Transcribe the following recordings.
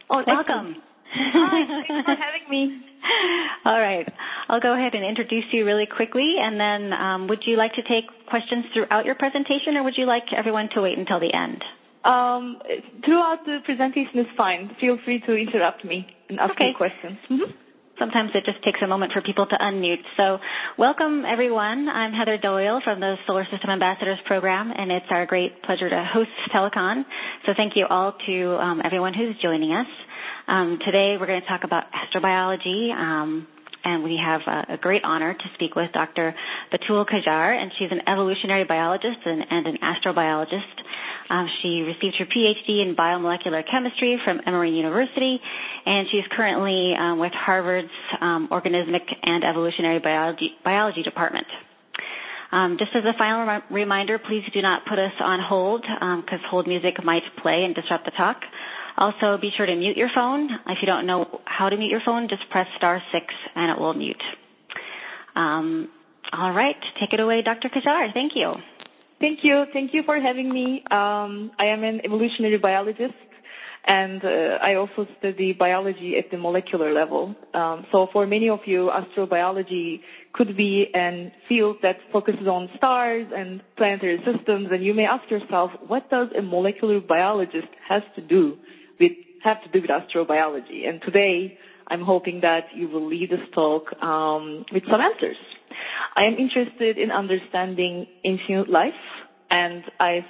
Oh, welcome. Hi, thanks for having me. All right. I'll go ahead and introduce you really quickly, and then would you like to take questions throughout your presentation, or would you like everyone to wait until the end? Throughout the presentation is fine. Feel free to interrupt me and ask me questions. Mm-hmm. Sometimes it just takes a moment for people to unmute. So welcome, everyone. I'm Heather Doyle from the Solar System Ambassadors Program, and it's our great pleasure to host Telecon. So thank you all to everyone who's joining us. Today we're going to talk about astrobiology, and we have a great honor to speak with Dr. Batul Qajar, and she's an evolutionary biologist and an astrobiologist. She received her PhD in biomolecular chemistry from Emory University, and she's currently with Harvard's Organismic and Evolutionary Biology Department. Just as a final reminder, please do not put us on hold because hold music might play and disrupt the talk. Also, be sure to mute your phone. If you don't know how to mute your phone, just press *6 and it will mute. All right, take it away, Dr. Qajar. Thank you. Thank you. Thank you for having me. I am an evolutionary biologist, and I also study biology at the molecular level. So for many of you, astrobiology could be a field that focuses on stars and planetary systems, and you may ask yourself, what does a molecular biologist have to do with astrobiology? And today, I'm hoping that you will leave this talk with some answers. I am interested in understanding infinite life, and I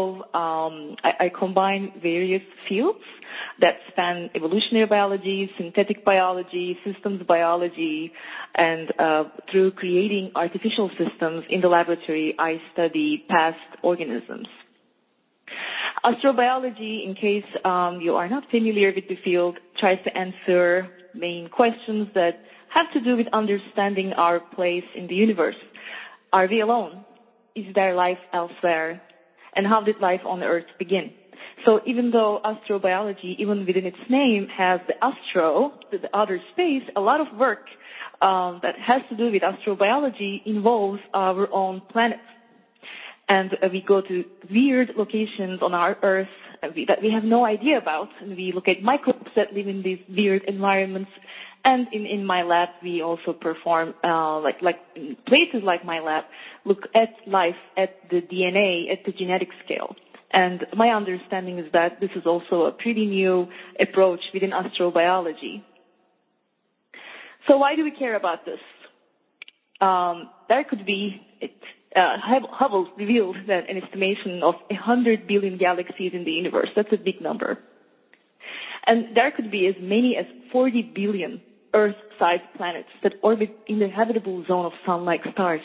combine various fields that span evolutionary biology, synthetic biology, systems biology, and through creating artificial systems in the laboratory, I study past organisms. Astrobiology, in case you are not familiar with the field, tries to answer main questions that have to do with understanding our place in the universe. Are we alone? Is there life elsewhere? And how did life on Earth begin? So even though astrobiology, even within its name, has the astro, the outer space, a lot of work that has to do with astrobiology involves our own planet. And we go to weird locations on our Earth that we have no idea about. And we look at microbes that live in these weird environments. And in my lab, we also perform, like in places like my lab, look at life at the DNA, at the genetic scale. And my understanding is that this is also a pretty new approach within astrobiology. So why do we care about this? There could be Hubble revealed that an estimation of 100 billion galaxies in the universe. That's a big number. And there could be as many as 40 billion Earth-sized planets that orbit in the habitable zone of sun-like stars.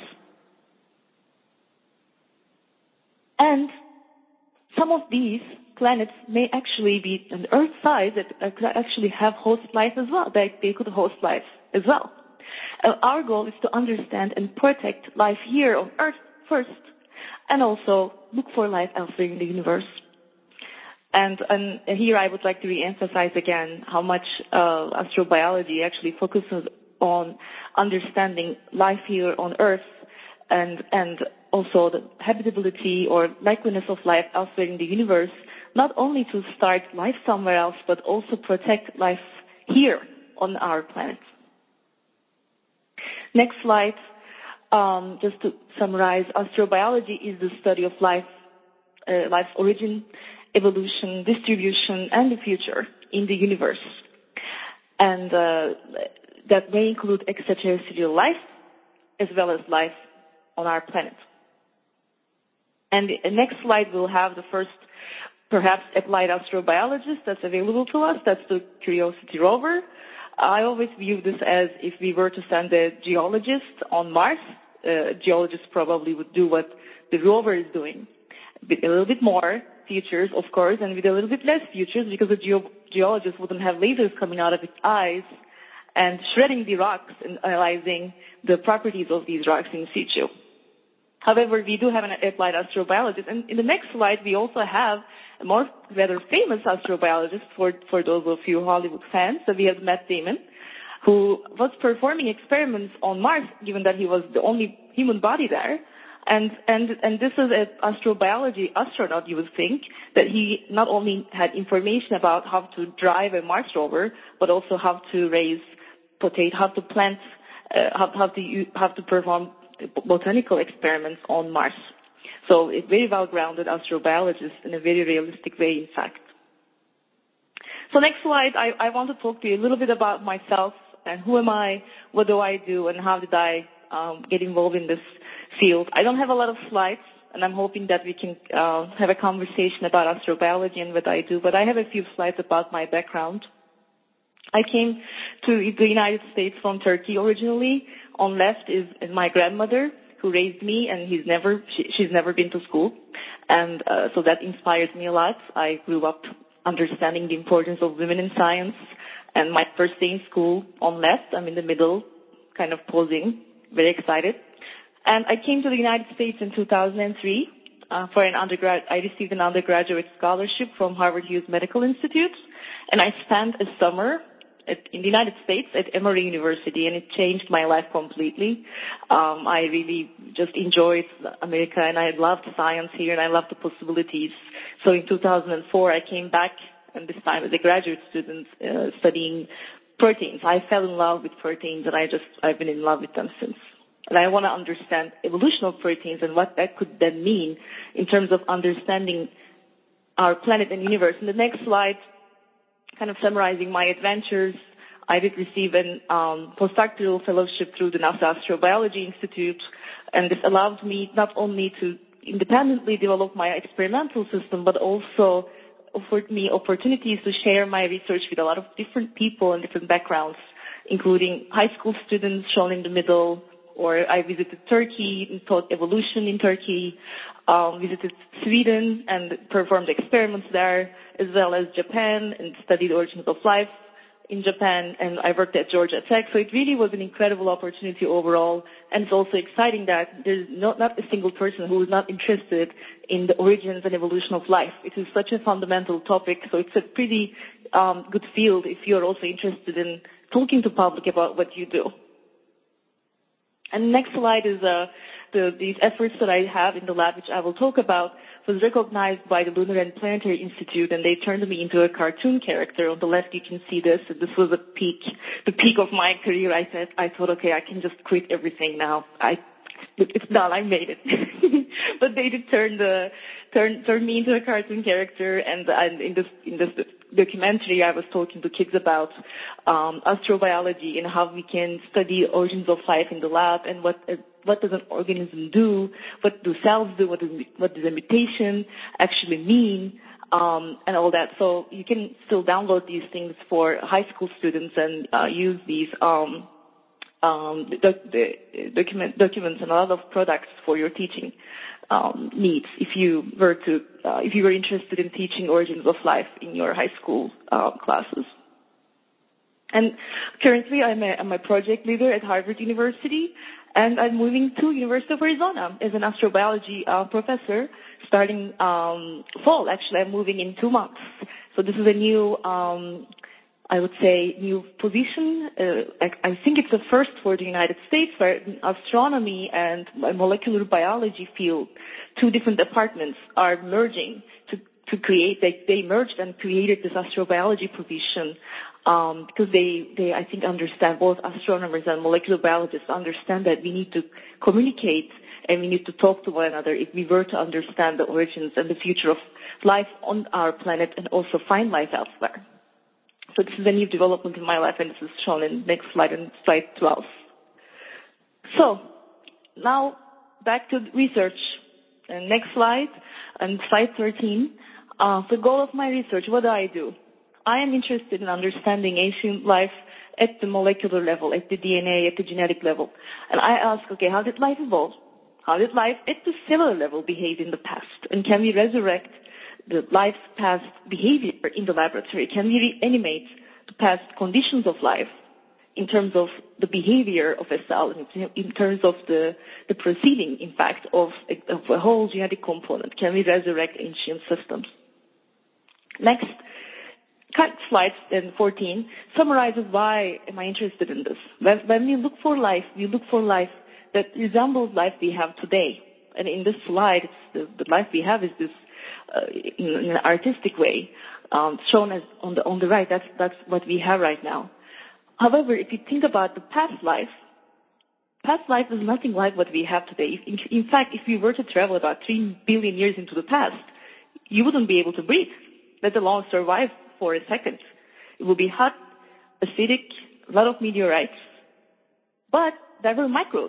And some of these planets may actually be an Earth-size that could actually have host life as well. They could host life as well. Our goal is to understand and protect life here on Earth first, and also look for life elsewhere in the universe. And here I would like to re-emphasize again how much astrobiology actually focuses on understanding life here on Earth and also the habitability or likeliness of life elsewhere in the universe, not only to start life somewhere else, but also protect life here on our planet. Next slide. Just to summarize, astrobiology is the study of life, life's origin, evolution, distribution, and the future in the universe. And that may include extraterrestrial life as well as life on our planet. And the next slide will have the first, perhaps, applied astrobiologist that's available to us. That's the Curiosity rover. I always view this as if we were to send a geologist on Mars, geologists probably would do what the rover is doing, with a little bit more features, of course, and with a little bit less features because the geologist wouldn't have lasers coming out of its eyes and shredding the rocks and analyzing the properties of these rocks in situ. However, we do have an applied astrobiologist. And in the next slide, we also have a more rather famous astrobiologist for those of you Hollywood fans. So we have Matt Damon, who was performing experiments on Mars, given that he was the only human body there. And this is an astrobiology astronaut, you would think, that he not only had information about how to drive a Mars rover, but also how to raise potatoes, how to plant, how to perform botanical experiments on Mars. So a very well-grounded astrobiologist in a very realistic way, in fact. So next slide, I want to talk to you a little bit about myself and who am I, what do I do, and how did I get involved in this field. I don't have a lot of slides, and I'm hoping that we can have a conversation about astrobiology and what I do, but I have a few slides about my background. I came to the United States from Turkey originally. On left is my grandmother, who raised me, and she's never been to school, and so that inspires me a lot. I grew up understanding the importance of women in science, and my first day in school on left, I'm in the middle, kind of posing, very excited. And I came to the United States in 2003 for an undergrad. I received an undergraduate scholarship from Harvard Hughes Medical Institute, and I spent a summer in the United States at Emory University, and it changed my life completely. I really just enjoyed America, and I loved science here, and I loved the possibilities. So in 2004, I came back, and this time as a graduate student studying proteins. I fell in love with proteins, and I've been in love with them since. And I want to understand evolution of proteins and what that could then mean in terms of understanding our planet and universe. In the next slide, kind of summarizing my adventures, I did receive a postdoctoral fellowship through the NASA Astrobiology Institute, and this allowed me not only to independently develop my experimental system, but also offered me opportunities to share my research with a lot of different people and different backgrounds, including high school students shown in the middle, or I visited Turkey and taught evolution in Turkey, visited Sweden and performed experiments there, as well as Japan and studied origins of life in Japan, and I worked at Georgia Tech. So it really was an incredible opportunity overall, and it's also exciting that there's not a single person who is not interested in the origins and evolution of life. It is such a fundamental topic, so it's a pretty good field if you're also interested in talking to public about what you do. And next slide is these efforts that I have in the lab, which I will talk about, was recognized by the Lunar and Planetary Institute, and they turned me into a cartoon character. On the left, you can see this. This was the peak of my career. I thought, okay, I can just quit everything now. It's done. I made it. But they did turn me into a cartoon character, and in this documentary, I was talking to kids about astrobiology and how we can study origins of life in the lab, and what does an organism do, what do cells do, what does a mutation actually mean, and all that. So you can still download these things for high school students and use these documents and a lot of products for your teaching needs if you were interested in teaching origins of life in your high school classes. And currently I'm a project leader at Harvard University, and I'm moving to University of Arizona as an astrobiology professor starting fall. Actually, I'm moving in 2 months. So this is a new I would say new position. I think it's the first for the United States, where astronomy and molecular biology field, 2 different departments are merging to create. They merged and created this astrobiology position because they I think understand, both astronomers and molecular biologists understand that we need to communicate and we need to talk to one another if we were to understand the origins and the future of life on our planet and also find life elsewhere. So this is a new development in my life, and this is shown in the next slide, in slide 12. So now back to research. And next slide, and slide 13. The goal of my research, what do? I am interested in understanding ancient life at the molecular level, at the DNA, at the genetic level. And I ask, okay, how did life evolve? How did life at the cellular level behave in the past? And can we resurrect the life's past behavior in the laboratory? Can we reanimate the past conditions of life in terms of the behavior of a cell, in terms of the proceeding, in fact, of a whole genetic component? Can we resurrect ancient systems? Next slide, 14, summarizes why am I interested in this. When we look for life that resembles life we have today. And in this slide, the life we have is this in an artistic way shown as on the right. That's what we have right now. However, if you think about the past life is nothing like what we have today. In fact, if we were to travel about 3 billion years into the past, you wouldn't be able to breathe, let alone survive for a second. It would be hot, acidic, a lot of meteorites. But there were microbes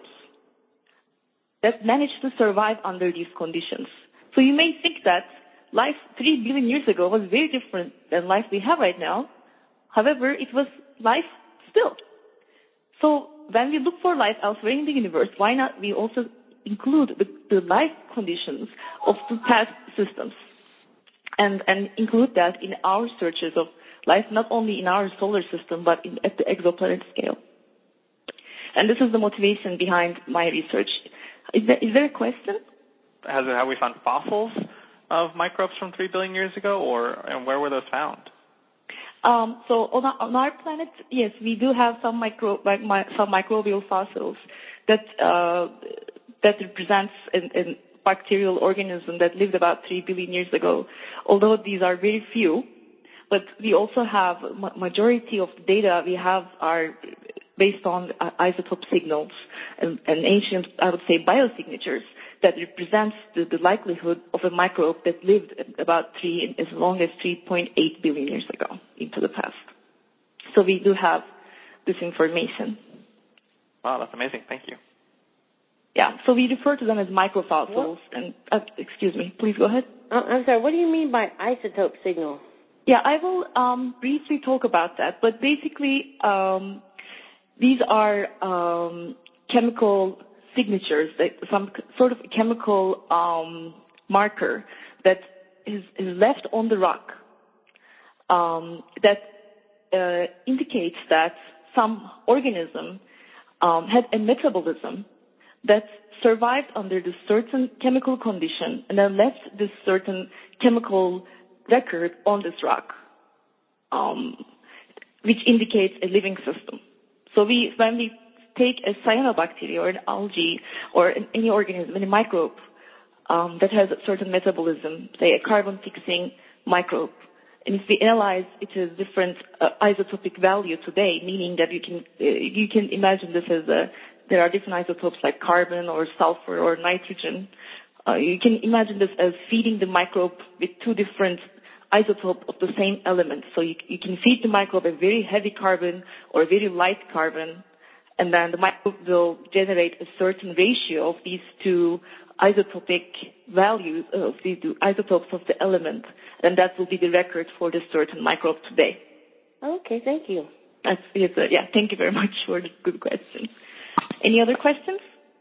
that managed to survive under these conditions. So you may think that life 3 billion years ago was very different than life we have right now. However, it was life still. So when we look for life elsewhere in the universe, why not we also include the life conditions of the past systems and include that in our searches of life, not only in our solar system, but at the exoplanet scale. And this is the motivation behind my research. Is there a question? Have we found fossils of microbes from 3 billion years ago, and where were those found? So on our planet, yes, we do have some microbial fossils that represents a bacterial organism that lived about 3 billion years ago. Although these are very few, but we also have majority of the data we have are based on isotope signals and ancient, I would say, biosignatures that represents the likelihood of a microbe that lived about as long as 3.8 billion years ago into the past. So we do have this information. Wow, that's amazing. Thank you. Yeah, so we refer to them as microfossils. And excuse me, please go ahead. I'm sorry, what do you mean by isotope signal? Yeah, I will briefly talk about that. But basically, these are chemical signatures, some sort of chemical marker that is left on the rock that indicates that some organism had a metabolism that survived under this certain chemical condition and then left this certain chemical record on this rock, which indicates a living system. So when we take a cyanobacteria or an algae or any organism, any microbe that has a certain metabolism, say a carbon-fixing microbe, and if we analyze it as different isotopic value today, meaning that you can imagine this as there are different isotopes like carbon or sulfur or nitrogen. You can imagine this as feeding the microbe with two different isotopes of the same element. So you can feed the microbe a very heavy carbon or a very light carbon, and then the microbe will generate a certain ratio of these two isotopic values of these two isotopes of the element, and that will be the record for this certain microbe today. Okay, thank you. Thank you very much for the good question. Any other questions?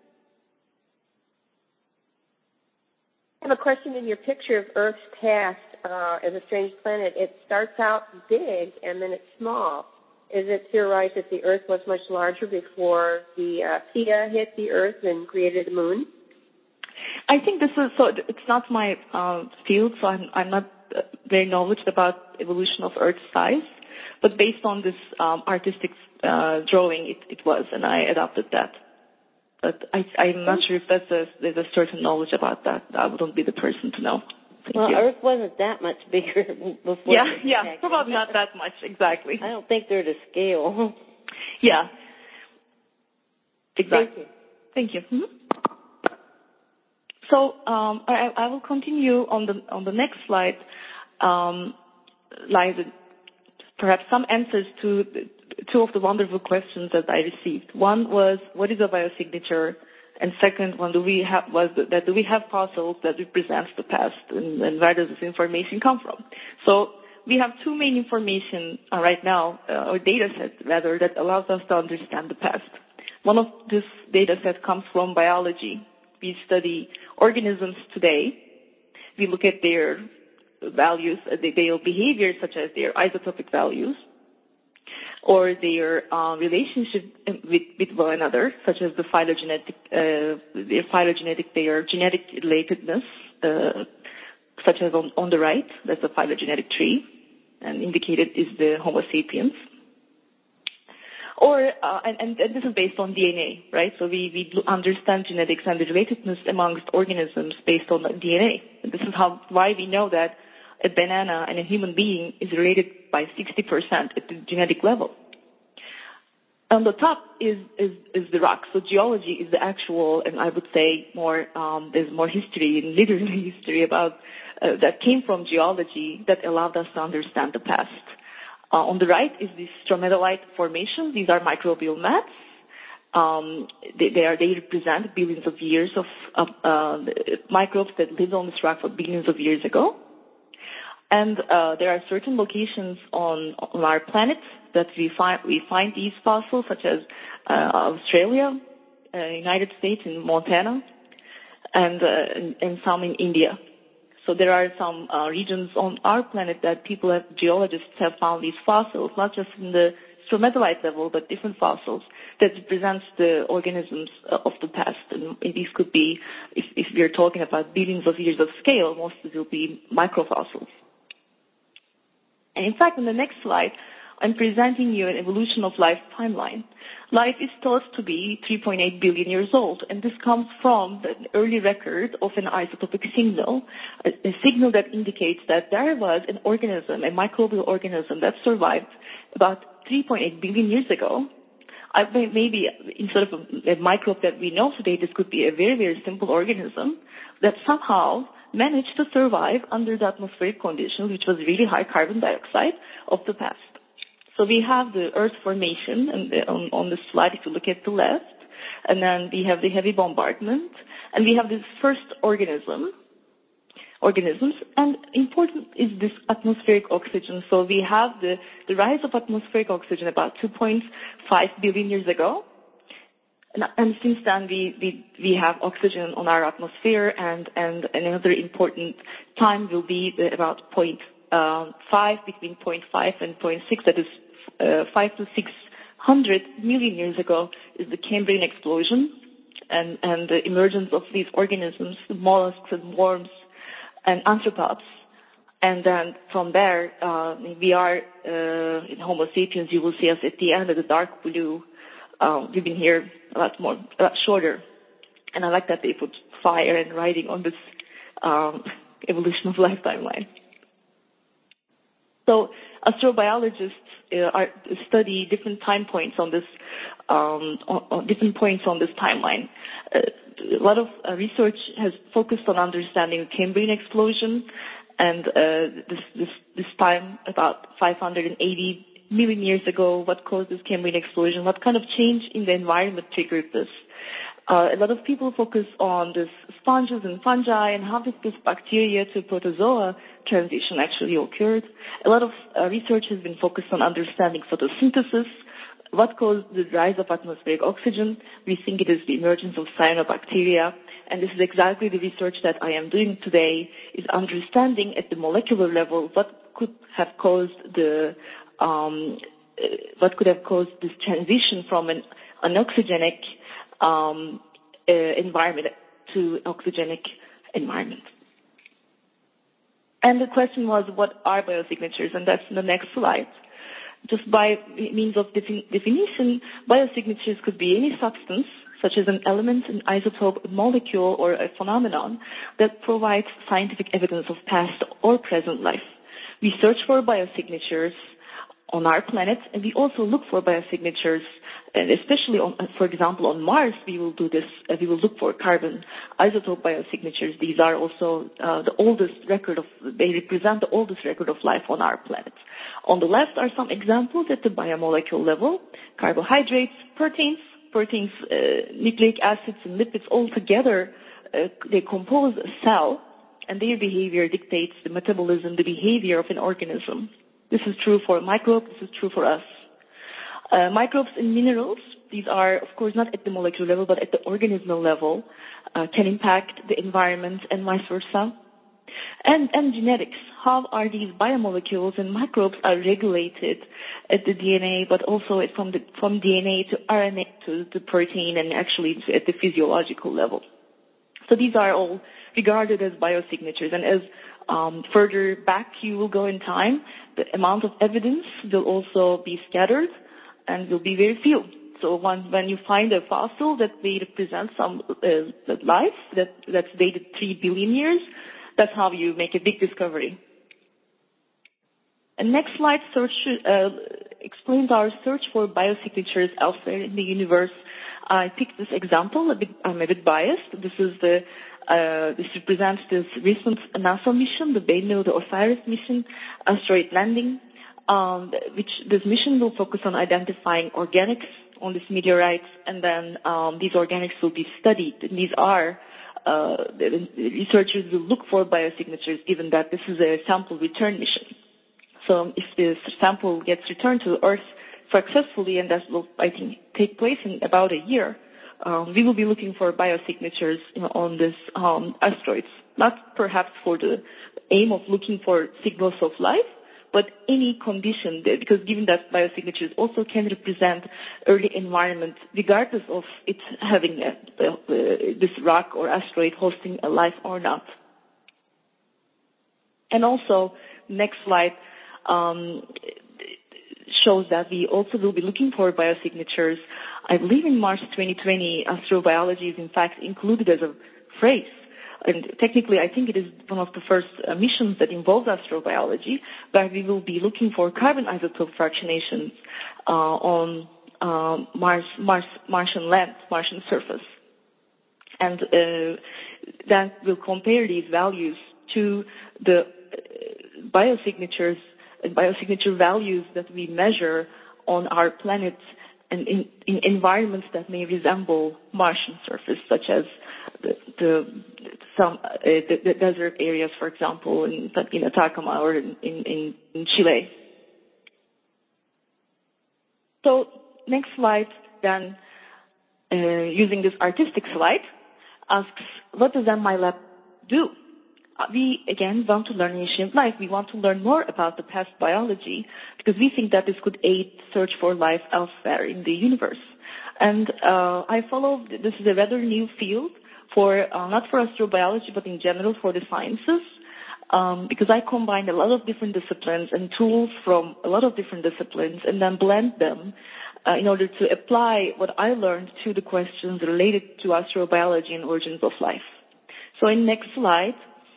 I have a question in your picture of Earth's past as a strange planet. It starts out big and then it's small. Is it theorized that the Earth was much larger before the Theia hit the Earth and created the moon? I think it's not my field, so I'm not very knowledgeable about evolution of Earth's size. But based on this artistic drawing, it was, and I adopted that. But I'm not sure if there's a certain knowledge about that. I wouldn't be the person to know. Thank you. Earth wasn't that much bigger before. Yeah, probably not that much, exactly. I don't think they're to scale. Yeah, exactly. Thank you. Mm-hmm. So I will continue on the next slide. Liza, perhaps some answers to two of the wonderful questions that I received. One was, what is a biosignature? And second one, do we have fossils that represents the past, and where does this information come from? So we have two main information right now, or data sets rather, that allows us to understand the past. One of this data set comes from biology. We study organisms today. We look at their values, their behavior, such as their isotopic values, or their relationship with one another, such as their genetic relatedness, such as on the right, that's the phylogenetic tree, and indicated is the Homo sapiens. And this is based on DNA, right? So we understand genetics and the relatedness amongst organisms based on DNA. And this is why we know that a banana and a human being is related by 60% at the genetic level. On the top is the rock. So geology is the actual, and I would say there's more history, and literally history about that came from geology that allowed us to understand the past. On the right is the stromatolite formation. These are microbial mats. They represent billions of years of microbes that lived on this rock for billions of years ago. And there are certain locations on our planet that we find these fossils, such as Australia, United States, in Montana, and some in India. So there are some regions on our planet that geologists have found these fossils, not just in the stromatolite level, but different fossils that represents the organisms of the past. And these could be, if we're talking about billions of years of scale, most of it will be microfossils. And in fact, in the next slide, I'm presenting you an evolution of life timeline. Life is thought to be 3.8 billion years old, and this comes from the early record of an isotopic signal, a signal that indicates that there was an organism, a microbial organism that survived about 3.8 billion years ago. Maybe instead of a microbe that we know today, this could be a very, very simple organism that somehow managed to survive under the atmospheric conditions, which was really high carbon dioxide of the past. So we have the Earth formation on the slide, if you look at the left, and then we have the heavy bombardment, and we have this first organisms, and important is this atmospheric oxygen. So we have the rise of atmospheric oxygen about 2.5 billion years ago. And since then, we have oxygen on our atmosphere, and another important time will be about 0.5, between 0.5 and 0.6, that is 5 to 600 million years ago, is the Cambrian explosion and the emergence of these organisms, mollusks and worms and arthropods. And then from there, we are in Homo sapiens. You will see us at the end of the dark blue. We've been here a lot shorter. And I like that they put fire and writing on this evolution of life timeline. So astrobiologists study different time points on this, on different points on this timeline. A lot of research has focused on understanding the Cambrian explosion, and this time about 580 million years ago, what caused this Cambrian explosion, what kind of change in the environment triggered this. A lot of people focus on this sponges and fungi and how did this bacteria to protozoa transition actually occurred. A lot of research has been focused on understanding photosynthesis, what caused the rise of atmospheric oxygen. We think it is the emergence of cyanobacteria, and this is exactly the research that I am doing today, is understanding at the molecular level what could have caused this transition from an anoxygenic environment to oxygenic environment. And the question was, what are biosignatures? And that's in the next slide. Just by means of definition, biosignatures could be any substance, such as an element, an isotope, a molecule, or a phenomenon that provides scientific evidence of past or present life. We search for biosignatures on our planet, and we also look for biosignatures, and especially for example, on Mars, we will do this. We will look for carbon isotope biosignatures. These are also the oldest record they represent the oldest record of life on our planet. On the left are some examples at the biomolecule level: carbohydrates, proteins, nucleic acids, and lipids all together. They compose a cell, and their behavior dictates the metabolism, the behavior of an organism. This is true for microbes. This is true for us. Microbes and minerals, these are, of course, not at the molecular level, but at the organismal level, can impact the environment and vice versa. And genetics, how are these biomolecules and microbes are regulated at the DNA, but also from DNA to RNA to protein, and actually at the physiological level. So these are all regarded as biosignatures, and as further back you will go in time, the amount of evidence will also be scattered, and will be very few. So when you find a fossil that may represent some life that's dated 3 billion years, that's how you make a big discovery. And next slide explains our search for biosignatures elsewhere in the universe. I picked this example. I'm a bit biased. This represents this recent NASA mission, the Bennu, the OSIRIS mission, asteroid landing, which this mission will focus on identifying organics on this meteorite, and then these organics will be studied. And these are the researchers will look for biosignatures, given that this is a sample return mission. So if this sample gets returned to Earth successfully, and that will, I think, take place in about a year, we will be looking for biosignatures on this asteroids, not perhaps for the aim of looking for signals of life, but any condition, because given that biosignatures also can represent early environment, regardless of it having this rock or asteroid hosting a life or not. And also, next slide shows that we also will be looking for biosignatures. I believe in March 2020, astrobiology is in fact included as a phrase. And technically, I think it is one of the first missions that involves astrobiology, where we will be looking for carbon isotope fractionations on Martian land, Martian surface. And then we'll compare these values to the biosignatures and biosignature values that we measure on our planet and in environments that may resemble Martian surface, such as the desert areas, for example, in Atacama or in Chile. So next slide then, using this artistic slide, asks, what does MILab do? We, again, want to learn ancient life. We want to learn more about the past biology because we think that this could aid search for life elsewhere in the universe. And this is a rather new field for, not for astrobiology, but in general for the sciences, because I combined a lot of different disciplines and tools from a lot of different disciplines and then blend them in order to apply what I learned to the questions related to astrobiology and origins of life. So in next slide,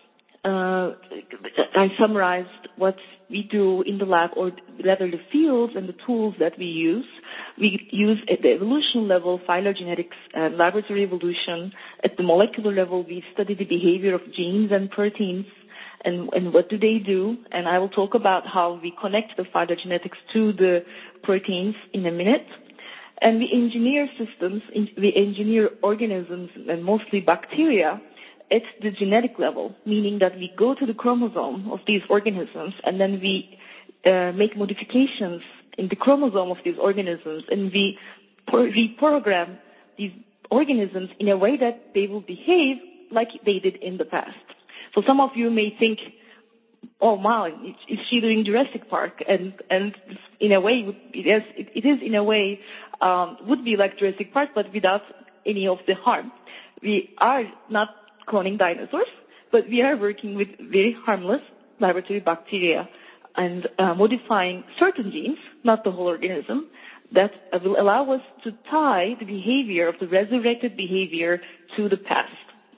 I summarized what we do in the lab, or rather the fields and the tools that we use. We use at the evolution level phylogenetics and laboratory evolution. At the molecular level, we study the behavior of genes and proteins and what do they do. And I will talk about how we connect the phylogenetics to the proteins in a minute. And we engineer systems, we engineer organisms, and mostly bacteria, at the genetic level, meaning that we go to the chromosome of these organisms and then we make modifications in the chromosome of these organisms, and we reprogram these organisms in a way that they will behave like they did in the past. So some of you may think, oh wow, is she doing Jurassic Park? And in a way, yes, it is in a way, would be like Jurassic Park, but without any of the harm. We are not cloning dinosaurs, but we are working with very harmless laboratory bacteria and modifying certain genes, not the whole organism, that will allow us to tie the behavior of the resurrected behavior to the past.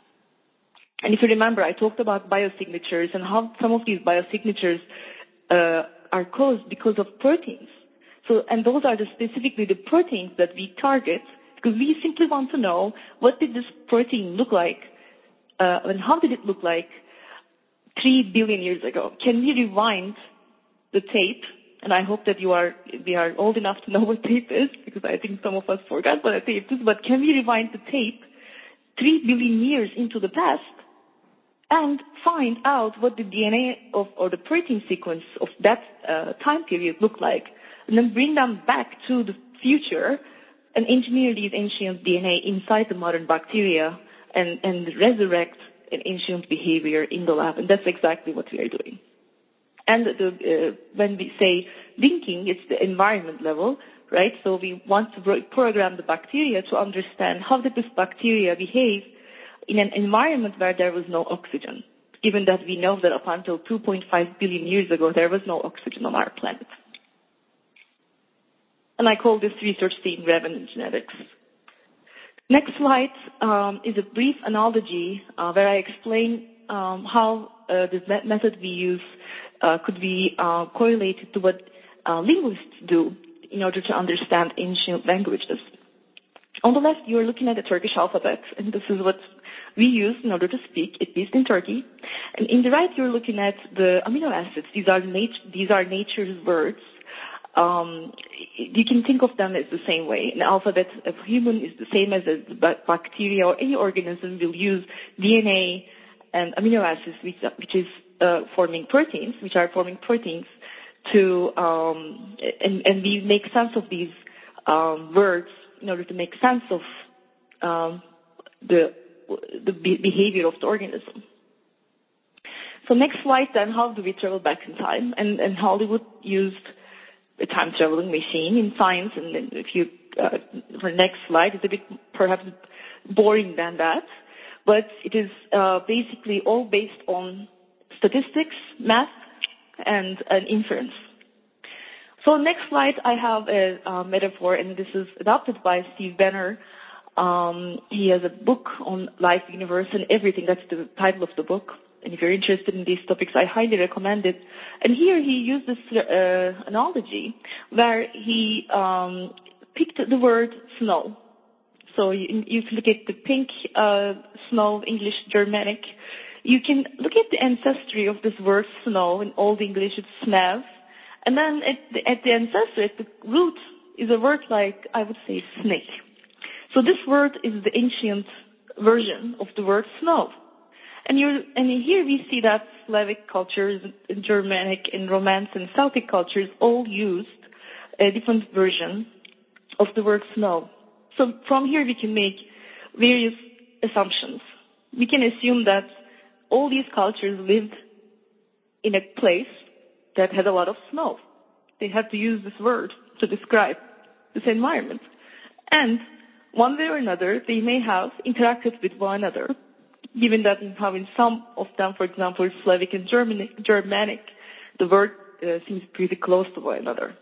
And if you remember, I talked about biosignatures and how some of these biosignatures are caused because of proteins. So, and those are specifically the proteins that we target, because we simply want to know, what did this protein look like and how did it look like 3 billion years ago? Can we rewind the tape? And I hope that we are old enough to know what tape is, because I think some of us forgot what a tape is. But can we rewind the tape 3 billion years into the past and find out what the DNA or the protein sequence of that time period looked like, and then bring them back to the future and engineer these ancient DNA inside the modern bacteria and resurrect an ancient behavior in the lab? And that's exactly what we are doing. And when we say linking, it's the environment level, right? So we want to program the bacteria to understand how did this bacteria behave in an environment where there was no oxygen, given that we know that up until 2.5 billion years ago, there was no oxygen on our planet. And I call this research team Revenant Genetics. Next slide is a brief analogy where I explain how this method we use could be correlated to what linguists do in order to understand ancient languages. On the left, you are looking at the Turkish alphabet, and this is what we use in order to speak, at least in Turkey. And in the right, you're looking at the amino acids. These are nature's words. You can think of them as the same way. An alphabet of human is the same as a bacteria or any organism will use DNA and amino acids, which is forming proteins, to and we make sense of these words in order to make sense of the behavior of the organism. So next slide then, how do we travel back in time? And Hollywood used a time traveling machine in science, and then if you for next slide, it's a bit perhaps boring than that, but it is basically all based on statistics, math, and an inference. So next slide, I have a metaphor, and this is adopted by Steve Banner. He has a book on life, universe, and everything. That's the title of the book. And if you're interested in these topics, I highly recommend it. And here he used this analogy where he picked the word snow. So you can look at the pink snow, English, Germanic. You can look at the ancestry of this word snow. In Old English, it's snav. And then at the ancestry, at the root, is a word like, I would say, snake. So this word is the ancient version of the word snow. And here we see that Slavic cultures, Germanic and Romance and Celtic cultures all used a different version of the word snow. So from here we can make various assumptions. We can assume that all these cultures lived in a place that had a lot of snow. They had to use this word to describe this environment. And one way or another, they may have interacted with one another, given that in some of them, for example, Slavic and Germanic, the word seems pretty close to one another.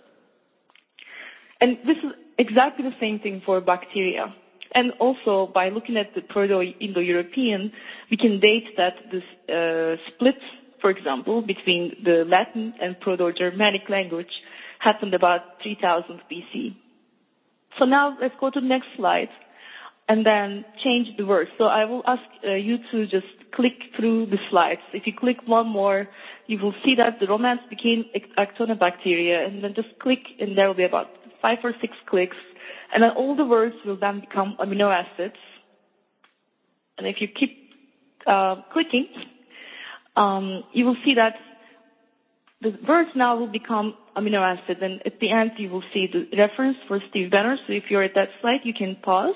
And this is exactly the same thing for bacteria. And also, by looking at the Proto-Indo-European, we can date that this split, for example, between the Latin and Proto-Germanic language happened about 3000 BC. So now let's go to the next slide and then change the word. So I will ask you to just click through the slides. If you click one more, you will see that the Romance became Actinobacteria, and then just click and there will be about 5 or 6 clicks, and then all the words will then become amino acids. And if you keep clicking, you will see that the words now will become amino acids, and at the end you will see the reference for Steve Banner. So if you're at that slide, you can pause.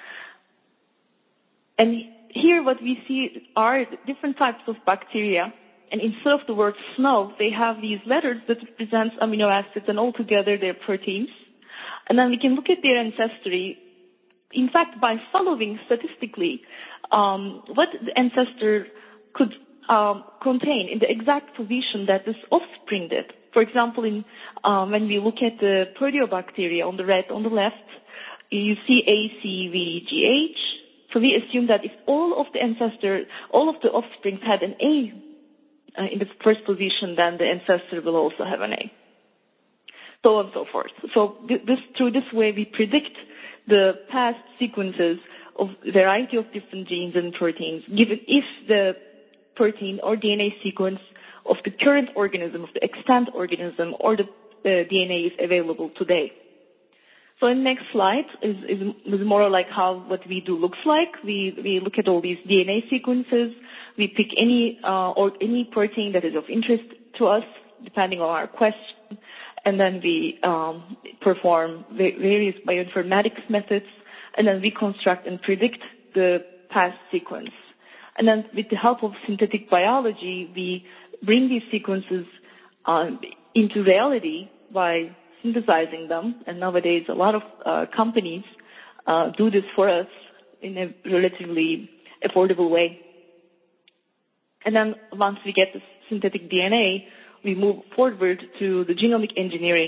And here what we see are different types of bacteria, and instead of the word snow, they have these letters that represent amino acids, and altogether they're proteins. And then we can look at their ancestry, in fact, by following statistically what the ancestor could contain in the exact position that this offspring did. For example, when we look at the proteobacteria on the left, you see ACVGH. So we assume that if all of the offspring had an A in the first position, then the ancestor will also have an A. So on and so forth. So through this way, we predict the past sequences of a variety of different genes and proteins, given if the protein or DNA sequence of the current organism, of the extant organism, or the DNA is available today. So in the next slide is more like what we do looks like. We look at all these DNA sequences. We pick any protein that is of interest to us, depending on our question, and then we perform various bioinformatics methods, and then reconstruct and predict the past sequence. And then with the help of synthetic biology, we bring these sequences into reality by synthesizing them. And nowadays, a lot of companies do this for us in a relatively affordable way. And then once we get the synthetic DNA, we move forward to the genomic engineering,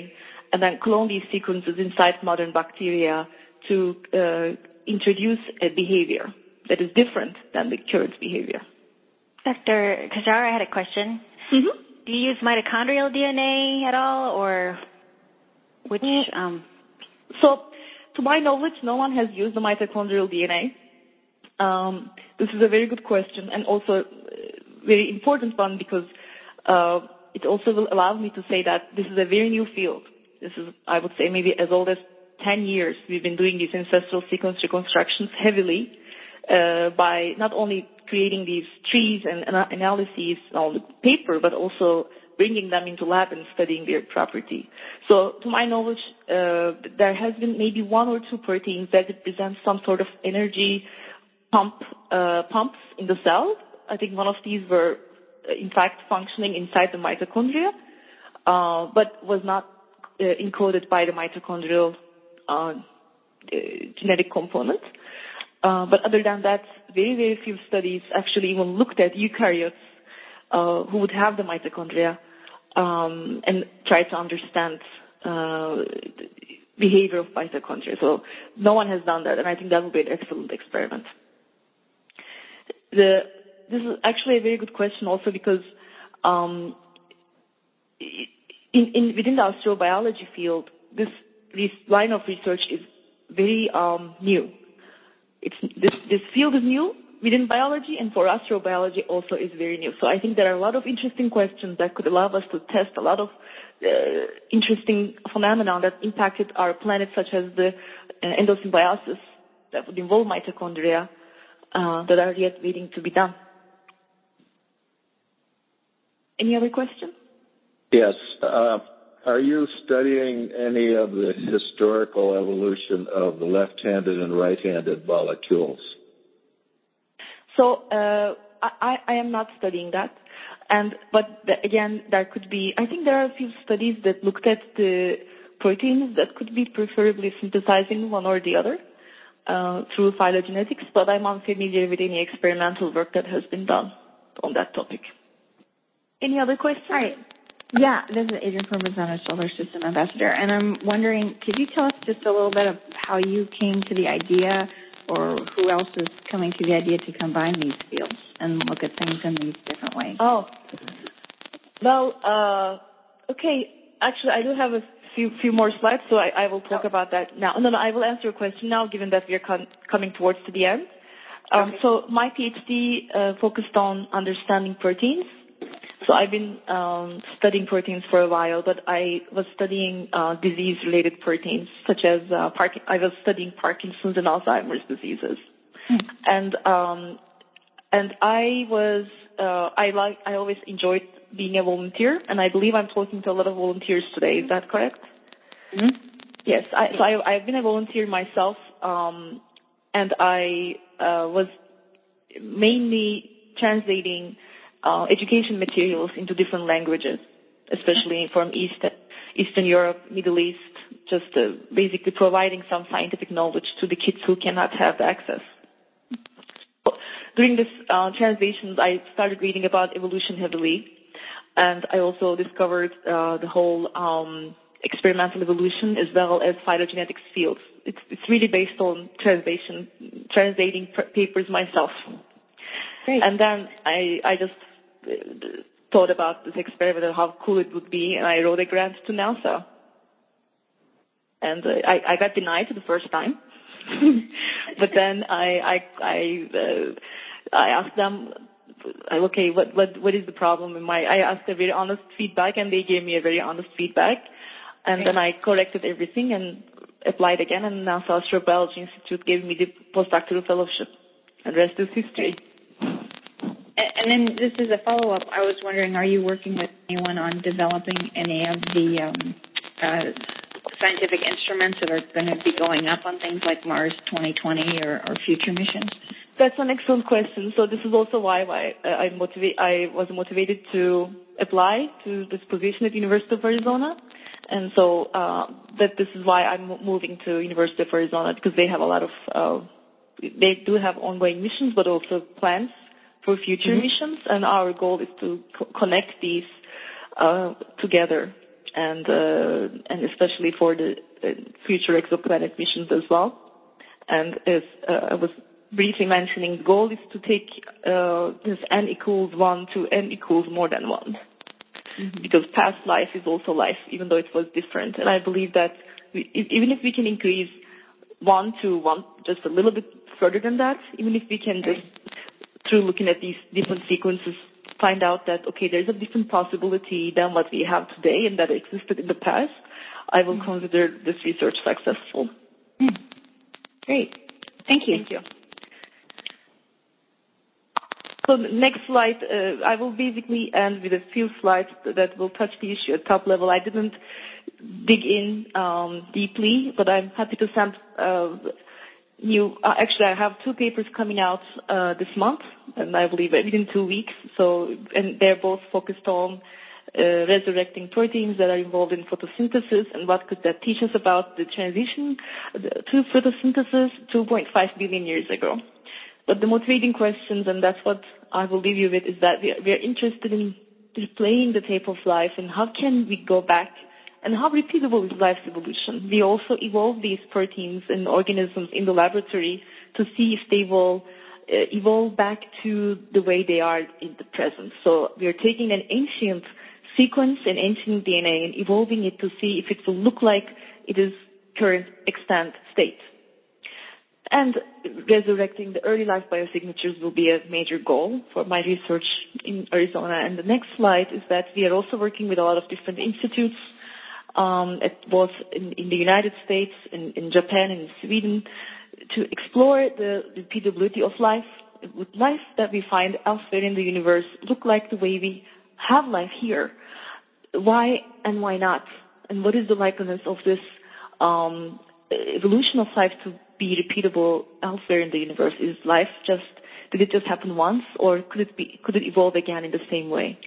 and then clone these sequences inside modern bacteria to introduce a behavior that is different than the current behavior. Dr. Qajar, I had a question. Mm-hmm. Do you use mitochondrial DNA at all, or which? So, to my knowledge, no one has used the mitochondrial DNA. This is a very good question, and also a very important one, because it also will allow me to say that this is a very new field. This is, I would say, maybe as old as 10 years. We've been doing these ancestral sequence reconstructions heavily by not only creating these trees and analyses on the paper, but also bringing them into lab and studying their property. So, to my knowledge, there has been maybe one or two proteins that represent some sort of energy pumps in the cell. I think one of these were, in fact, functioning inside the mitochondria, but was not encoded by the mitochondrial genetic component. But other than that, very, very few studies actually even looked at eukaryotes who would have the mitochondria and try to understand behavior of mitochondria. So no one has done that, and I think that would be an excellent experiment. This is actually a very good question also because within the astrobiology field, this line of research is very new. This field is new within biology, and for astrobiology also is very new. So I think there are a lot of interesting questions that could allow us to test a lot of interesting phenomena that impacted our planet, such as the endosymbiosis that would involve mitochondria that are yet waiting to be done. Any other questions? Yes. Are you studying any of the historical evolution of the left-handed and right-handed molecules? So I am not studying that, but again, there could be. I think there are a few studies that looked at the proteins that could be preferably synthesizing one or the other through phylogenetics, but I'm unfamiliar with any experimental work that has been done on that topic. Any other questions? All right. Yeah, this is Adrienne Provenzano, Solar System Ambassador, and I'm wondering, could you tell us just a little bit of how you came to the idea, or who else is coming to the idea to combine these fields and look at things in these different ways? Oh, well, okay. Actually, I do have a few more slides, so I will talk about that now. No, I will answer your question now, given that we are coming towards the end. Okay. So my PhD focused on understanding proteins. So I've been studying proteins for a while, but I was studying disease-related proteins, such as I was studying Parkinson's and Alzheimer's diseases. And I always enjoyed being a volunteer, and I believe I'm talking to a lot of volunteers today. Is that correct? Mm-hmm. Yes. I've been a volunteer myself, and I was mainly translating education materials into different languages, especially from Eastern Europe, Middle East, just basically providing some scientific knowledge to the kids who cannot have access. During this translations, I started reading about evolution heavily, and I also discovered the whole experimental evolution as well as phylogenetics fields. It's really based on translating papers myself. Great. And then I just thought about this experiment and how cool it would be, and I wrote a grant to NASA. And I got denied the first time, but then I asked them, okay, what is the problem? I asked a very honest feedback, and they gave me a very honest feedback. And then I corrected everything and applied again, and NASA Astrobiology Institute gave me the postdoctoral fellowship, and rest is history. And then this is a follow-up. I was wondering, are you working with anyone on developing any of the scientific instruments that are going to be going up on things like Mars 2020 or future missions? That's an excellent question. So this is also why I was motivated to apply to this position at University of Arizona. And so this is why I'm moving to University of Arizona, because they have a lot of they do have ongoing missions, but also plans for future missions, and our goal is to connect these together and especially for the future exoplanet missions as well. And as I was briefly mentioning, the goal is to take this n equals 1 to n equals more than 1. Mm-hmm. Because past life is also life, even though it was different. And I believe that even if we can increase 1 to 1 just a little bit further than that, even if we can just, through looking at these different sequences, find out that, okay, there's a different possibility than what we have today and that existed in the past, I will consider this research successful. Great. Thank you. Thank you. So the next slide, I will basically end with a few slides that will touch the issue at top level. I didn't dig in deeply, but I'm happy to send actually, I have 2 papers coming out this month, and I believe within 2 weeks. And they're both focused on resurrecting proteins that are involved in photosynthesis and what could that teach us about the transition to photosynthesis 2.5 billion years ago. But the motivating questions, and that's what I will leave you with, is that we are interested in replaying the tape of life and how can we go back and how repeatable is life's evolution. We also evolve these proteins and organisms in the laboratory to see if they will evolve back to the way they are in the present. So we are taking an ancient sequence, an ancient DNA, and evolving it to see if it will look like it is current extant state. And resurrecting the early life biosignatures will be a major goal for my research in Arizona. And the next slide is that we are also working with a lot of different institutes, both in the United States, in Japan, and in Sweden, to explore the repeatability of life. Would life that we find elsewhere in the universe look like the way we have life here? Why and why not? And what is the likeliness of this evolution of life to be repeatable elsewhere in the universe? Did it just happen once, or could it evolve again in the same way?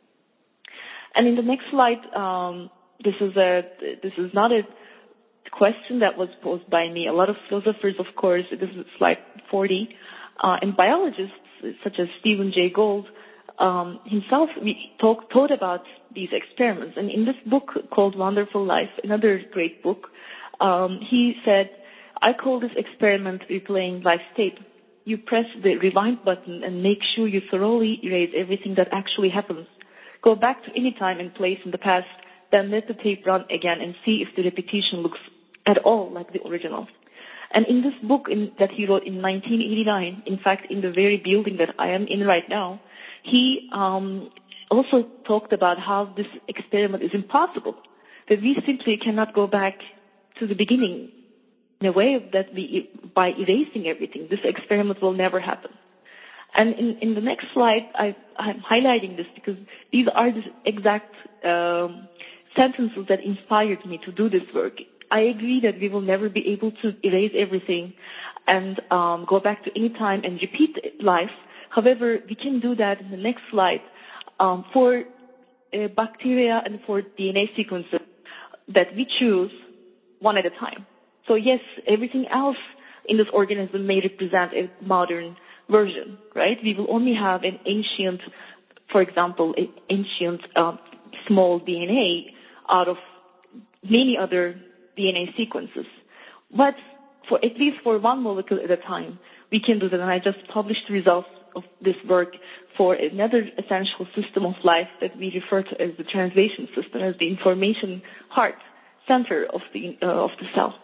And in the next slide, this is not a question that was posed by me. A lot of philosophers, of course, this is slide 40, and biologists such as Stephen Jay Gould himself thought about these experiments. And in this book called Wonderful Life, another great book, he said, I call this experiment replaying life's tape. You press the rewind button and make sure you thoroughly erase everything that actually happens. Go back to any time and place in the past, then let the tape run again and see if the repetition looks at all like the original. And in this book that he wrote in 1989, in fact, in the very building that I am in right now, he also talked about how this experiment is impossible, that we simply cannot go back to the beginning in a way that by erasing everything, this experiment will never happen. And in the next slide, I'm highlighting this because these are the exact sentences that inspired me to do this work. I agree that we will never be able to erase everything and go back to any time and repeat life. However, we can do that in the next slide for bacteria and for DNA sequences that we choose one at a time. So yes, everything else in this organism may represent a modern version, right? We will only have an ancient, for example, an ancient small DNA out of many other DNA sequences. But at least for one molecule at a time, we can do that. And I just published the results of this work for another essential system of life that we refer to as the translation system, as the information heart center of the cell.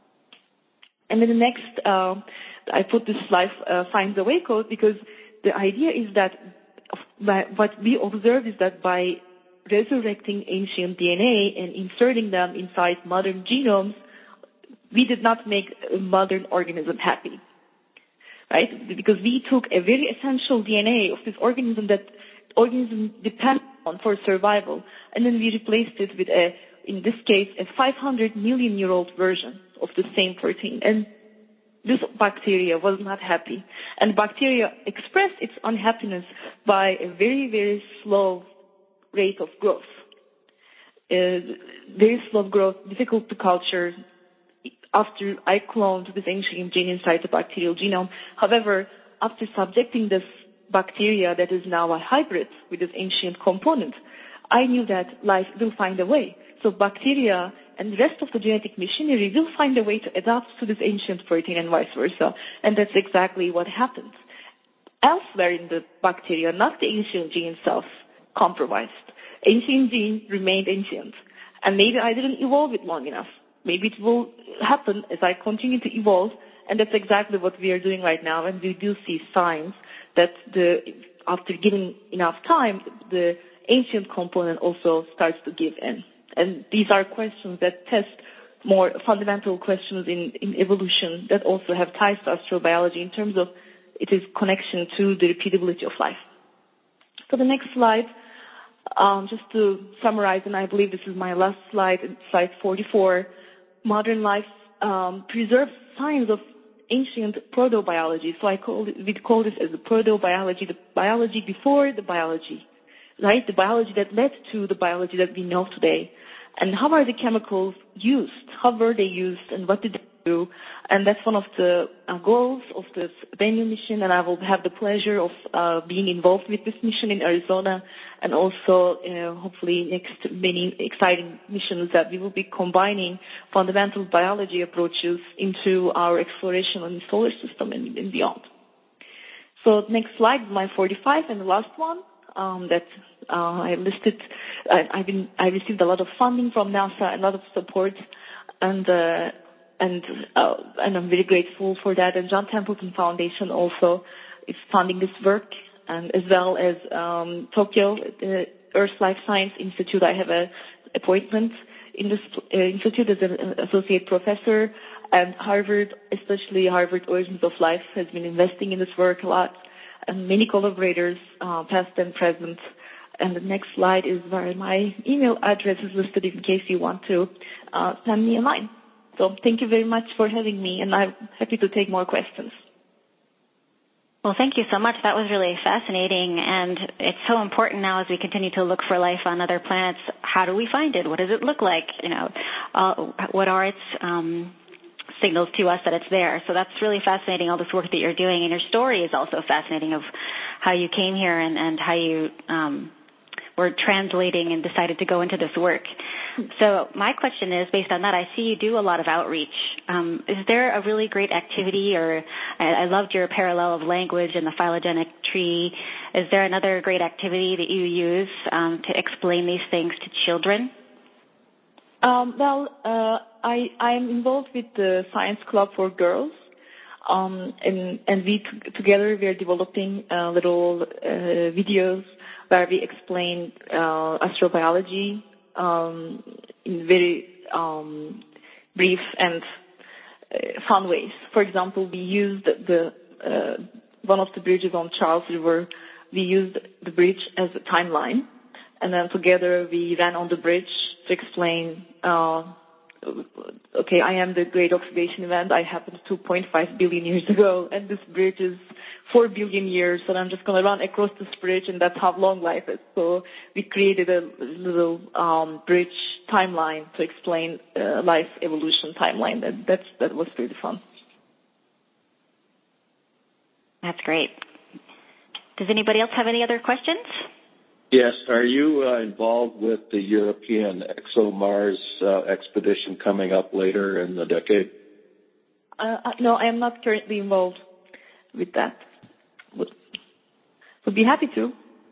And then the next, I put this life finds a way code because the idea is that what we observed is that by resurrecting ancient DNA and inserting them inside modern genomes, we did not make a modern organism happy, right? Because we took a very essential DNA of this organism that organism depends on for survival, and then we replaced it with in this case, a 500 million year old version of the same protein. And this bacteria was not happy. And bacteria expressed its unhappiness by a very, very slow rate of growth. Very slow growth, difficult to culture. After I cloned this ancient gene inside the bacterial genome, however, after subjecting this bacteria that is now a hybrid with this ancient component, I knew that life will find a way. So bacteria and the rest of the genetic machinery will find a way to adapt to this ancient protein and vice versa. And that's exactly what happens. Elsewhere in the bacteria, not the ancient gene itself compromised. Ancient gene remained ancient. And maybe I didn't evolve it long enough. Maybe it will happen as I continue to evolve. And that's exactly what we are doing right now. And we do see signs that after giving enough time, the ancient component also starts to give in. And these are questions that test more fundamental questions in evolution that also have ties to astrobiology in terms of its connection to the repeatability of life. So the next slide, just to summarize, and I believe this is my last slide, slide 44, modern life preserves signs of ancient protobiology. So we call this as the protobiology, the biology before the biology, right? The biology that led to the biology that we know today. And how are the chemicals used? How were they used and what did they do? And that's one of the goals of this Bennu mission, and I will have the pleasure of being involved with this mission in Arizona, and also hopefully next many exciting missions that we will be combining fundamental biology approaches into our exploration on the solar system and beyond. So next slide is my 45 and the last one that I listed. I received a lot of funding from NASA and a lot of support, and I'm very grateful for that. And John Templeton Foundation also is funding this work, and as well as Tokyo, the Earth Life Science Institute. I have an appointment in this institute as an associate professor, and Harvard, especially Harvard Origins of Life, has been investing in this work a lot, and many collaborators, past and present. And the next slide is where my email address is listed in case you want to send me a line. So thank you very much for having me, and I'm happy to take more questions. Well, thank you so much. That was really fascinating, and it's so important now as we continue to look for life on other planets. How do we find it? What does it look like? What are its signals to us that it's there? So that's really fascinating, all this work that you're doing, and your story is also fascinating of how you came here and how you were translating and decided to go into this work. So my question is, based on that, I see you do a lot of outreach. Is there a really great activity, or I loved your parallel of language and the phylogenetic tree. Is there another great activity that you use to explain these things to children? I'm involved with the Science Club for Girls, and we together we are developing little videos where we explain astrobiology in very brief and fun ways. For example, we used one of the bridges on Charles River. We used the bridge as a timeline, and then together we ran on the bridge to explain. Okay, I am the Great Oxidation Event. I happened 2.5 billion years ago, and this bridge is 4 billion years, and I'm just going to run across this bridge, and that's how long life is. So we created a little bridge timeline to explain life evolution timeline. That was pretty fun. That's great. Does anybody else have any other questions? Yes. Are you involved with the European ExoMars expedition coming up later in the decade? No, I am not currently involved with that. Would be happy to.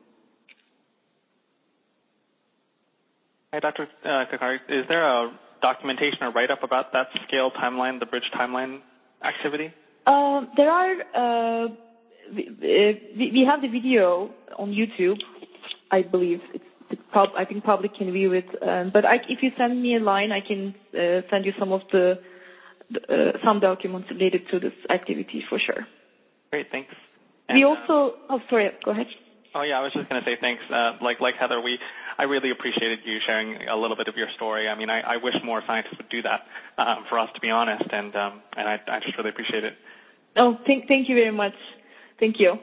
Hi, Dr. Kakari. Is there a documentation or write-up about that scale timeline, the bridge timeline activity? There are. We have the video on YouTube. I believe I think public can view it. But if you send me a line, I can send you some of some documents related to this activity for sure. Great, thanks. And, we also. Sorry. Go ahead. Oh yeah, I was just going to say thanks. Like Heather, I really appreciated you sharing a little bit of your story. I mean, I wish more scientists would do that for us, to be honest, and I just really appreciate it. Oh, thank you very much. Thank you.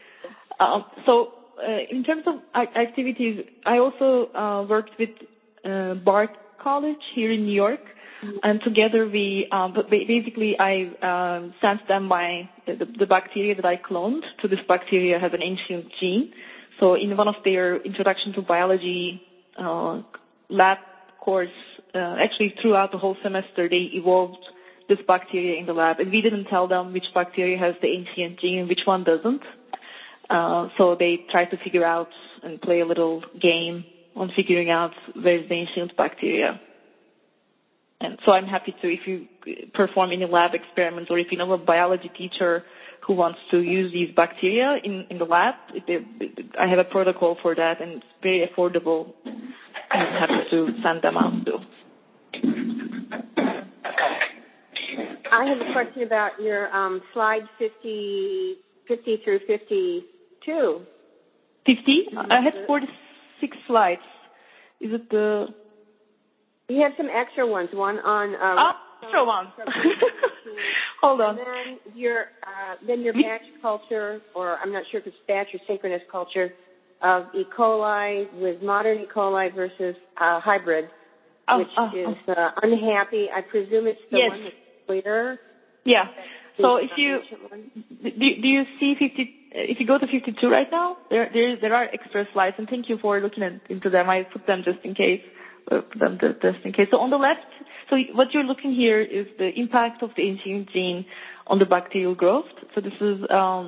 In terms of activities, I also worked with Bard College here in New York, and together I sent them the bacteria that I cloned. So this bacteria has an ancient gene. So in one of their Introduction to Biology lab course, actually throughout the whole semester, they evolved this bacteria in the lab, and we didn't tell them which bacteria has the ancient gene and which one doesn't. So they tried to figure out and play a little game on figuring out where's the ancient bacteria. And so I'm happy to, if you perform any lab experiments or if you know a biology teacher who wants to use these bacteria in the lab, I have a protocol for that, and it's very affordable. I'm happy to send them out too. I have a question about your slide 50 through 52. 50? I had 46 slides. Is it the... You have some extra ones. One on... extra ones. Hold on. And then your batch culture, or I'm not sure if it's batch or synchronous culture, of E. coli with modern E. coli versus hybrid, which is unhappy. I presume it's the one that's clear. Yeah. So if you do you see 50? If you go to 52 right now, there are extra slides, and thank you for looking into them. I put them just in case. So on the left, so what you're looking here is the impact of the ancient gene on the bacterial growth. So this is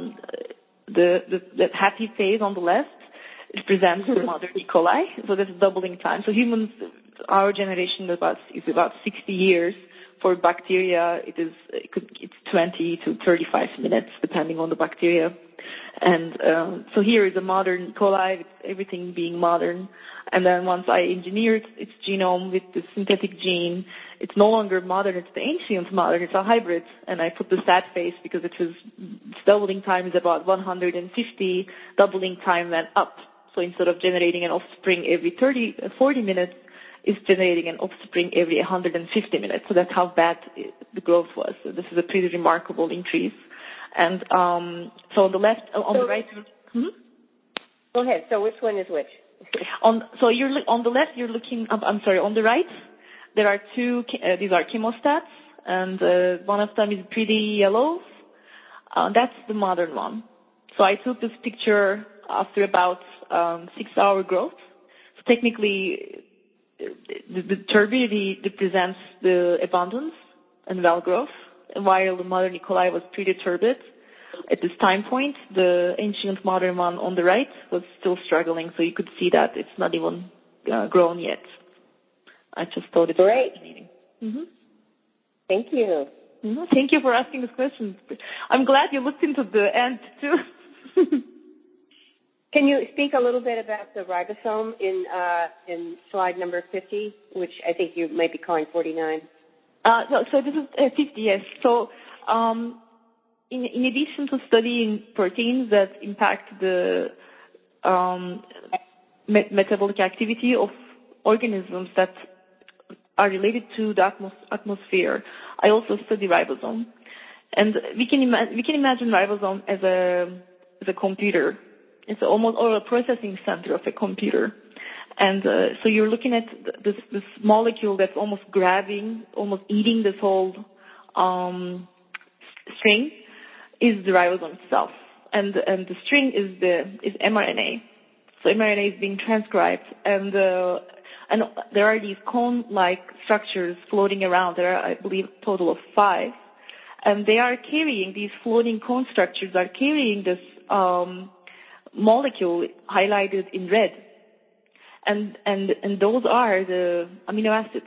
the happy phase on the left. It presents the modern E. coli. So that's doubling time. So humans, our generation is about 60 years. For bacteria, it's 20 to 35 minutes, depending on the bacteria. And so here is a modern E. coli, with everything being modern. And then once I engineered its genome with the synthetic gene, it's no longer modern, it's the ancient modern, it's a hybrid. And I put the sad face because its doubling time is about 150, doubling time went up. So instead of generating an offspring every 40 minutes, it's generating an offspring every 150 minutes. So that's how bad the growth was. So this is a pretty remarkable increase. And so on the left, on the right. Go ahead. So which one is which? On the left, you're looking. I'm sorry. On the right, there are two. These are chemostats, and one of them is pretty yellow. That's the modern one. So I took this picture after about 6-hour growth. So technically, the turbidity represents the abundance and well growth, while the modern E. coli was pretty turbid. At this time point, the ancient modern one on the right was still struggling, so you could see that it's not even grown yet. I just thought it was fascinating. Mm-hmm. Thank you. Mm-hmm. Thank you for asking this question. I'm glad you looked into the end, too. Can you speak a little bit about the ribosome in slide number 50, which I think you might be calling 49? So this is 50, yes. So in addition to studying proteins that impact the metabolic activity of organisms that are related to the atmosphere, I also study ribosome. And we can imagine ribosome as a computer. It's almost or a processing center of a computer. And so you're looking at this molecule that's almost grabbing, almost eating this whole string is the ribosome itself. And the string is mRNA. So mRNA is being transcribed, and there are these cone-like structures floating around. There are, I believe, a total of 5. And they are carrying, these floating cone structures are carrying this molecule highlighted in red, and those are the amino acids.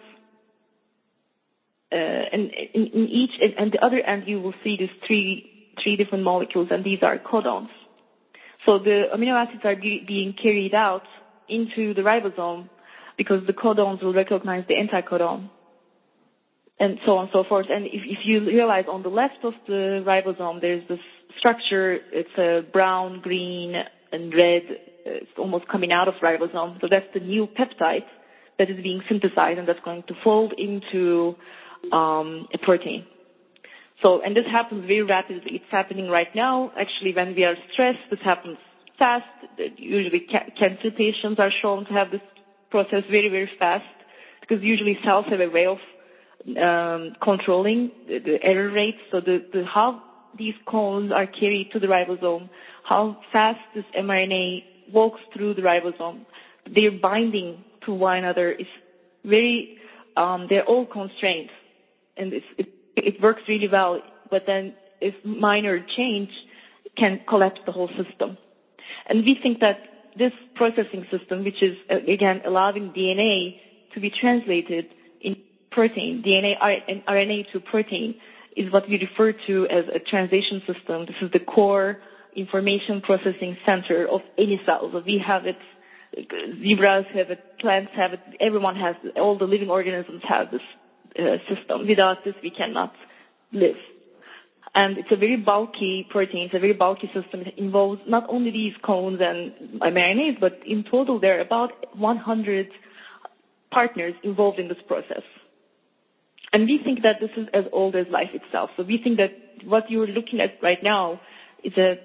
And in each, and the other end, you will see these three different molecules, and these are codons. So the amino acids are being carried out into the ribosome because the codons will recognize the anticodon, and so on and so forth. And if you realize on the left of the ribosome, there's this structure. It's a brown, green, and red. It's almost coming out of ribosome. So that's the new peptide that is being synthesized, and that's going to fold into a protein. So, and this happens very rapidly. It's happening right now. Actually, when we are stressed, this happens fast. Usually cancer patients are shown to have this process very, very fast because usually cells have a way of controlling the error rate. So how these cones are carried to the ribosome, how fast this mRNA walks through the ribosome, their binding to one another is they're all constrained, and it works really well. But then, if minor change can collapse the whole system, and we think that this processing system, which is again allowing DNA to be translated in protein, DNA and RNA to protein, is what we refer to as a translation system. This is the core information processing center of any cell. So we have it, zebras have it, plants have it, everyone has it, all the living organisms have this system. Without this, we cannot live. And it's a very bulky protein, it's a very bulky system. It involves not only these cones and mRNAs, but in total there are about 100 partners involved in this process. And we think that this is as old as life itself. So we think that what you're looking at right now is a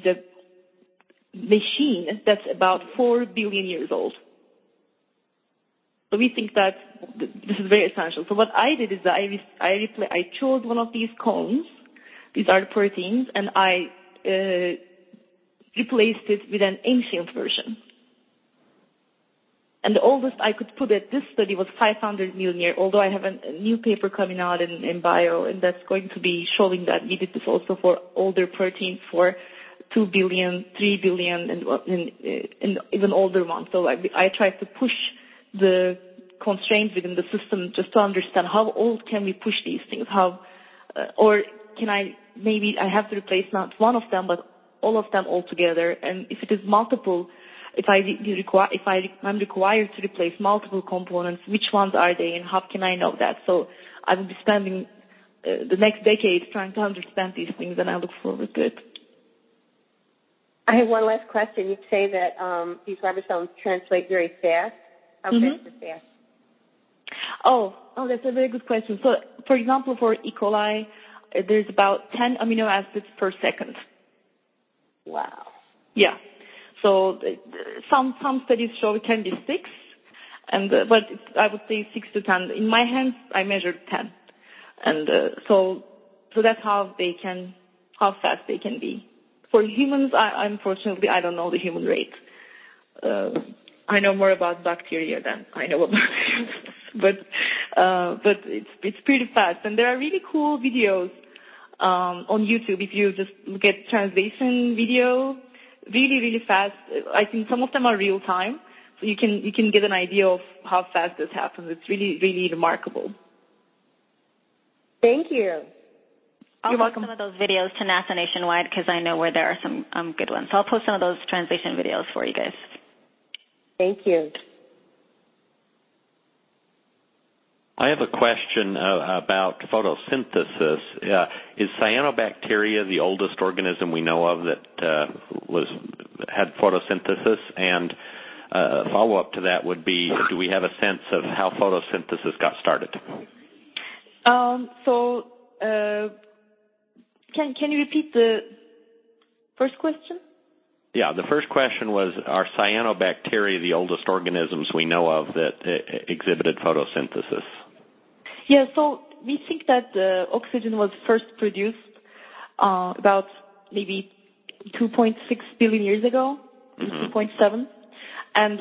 machine that's about 4 billion years old. So we think that this is very essential. So what I did is that I chose one of these cones. These are the proteins, and I replaced it with an ancient version. And the oldest I could put at this study was 500 million years, although I have a new paper coming out in Bio, and that's going to be showing that we did this also for older proteins for 2 billion, 3 billion, and even older ones. So I tried to push the constraints within the system just to understand how old can we push these things, or can maybe I have to replace not one of them, but all of them altogether. And if it is multiple, if I'm required to replace multiple components, which ones are they and how can I know that? So I will be spending the next decade trying to understand these things, and I look forward to it. I have one last question. You say that these ribosomes translate very fast. How fast is fast? Oh, that's a very good question. So, for example, for E. coli, there's about 10 amino acids per second. Wow. Yeah. So some studies show it can be 6, but I would say 6 to 10. In my hands, I measured 10, and so that's how fast they can be. For humans, unfortunately, I don't know the human rate. I know more about bacteria than I know about humans, but it's pretty fast. And there are really cool videos on YouTube. If you just look at translation video, really, really fast. I think some of them are real time, so you can get an idea of how fast this happens. It's really, really remarkable. Thank you. I'll post some of those videos to NASA Nationwide because I know where there are some good ones. So I'll post some of those translation videos for you guys. Thank you. I have a question about photosynthesis. Is cyanobacteria the oldest organism we know of that had photosynthesis? And a follow-up to that would be, do we have a sense of how photosynthesis got started? Can you repeat the first question? Yeah, the first question was, are cyanobacteria the oldest organisms we know of that exhibited photosynthesis? Yeah, so we think that oxygen was first produced about maybe 2.6 billion years ago, 2.7, and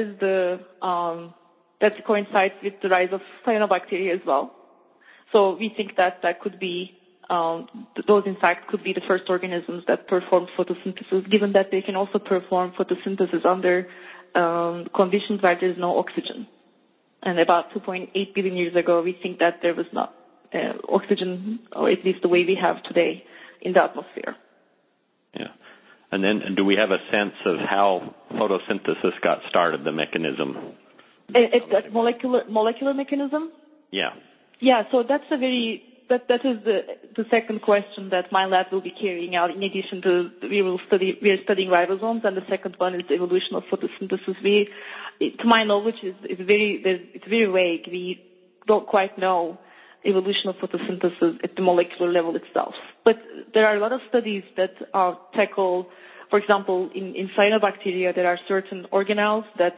that coincides with the rise of cyanobacteria as well. So we think that could be those in fact could be the first organisms that performed photosynthesis, given that they can also perform photosynthesis under conditions where there is no oxygen. And about 2.8 billion years ago, we think that there was not oxygen, or at least the way we have today, in the atmosphere. Yeah. And then do we have a sense of how photosynthesis got started, the mechanism? That molecular mechanism? Yeah. Yeah, so that's that is the second question that my lab will be carrying out. In addition to we are studying ribosomes, and the second one is the evolution of photosynthesis. To my knowledge, it's very vague. We don't quite know evolution of photosynthesis at the molecular level itself. But there are a lot of studies that tackle, for example, in cyanobacteria, there are certain organelles that